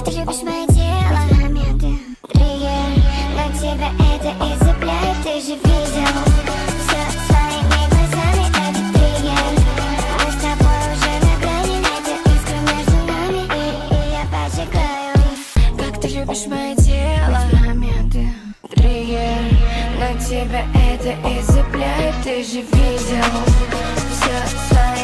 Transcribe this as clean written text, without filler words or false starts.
ты любишь мое тело, моменты, триггер, но тебя это изцепляет. Ты же видел все своими глазами, это триггер. Мы с тобой уже на грани, это искра между нами, и я поджигаю. Как ты любишь мое тело, моменты, триггер, но тебя это изцепляет. Ты же видел все своими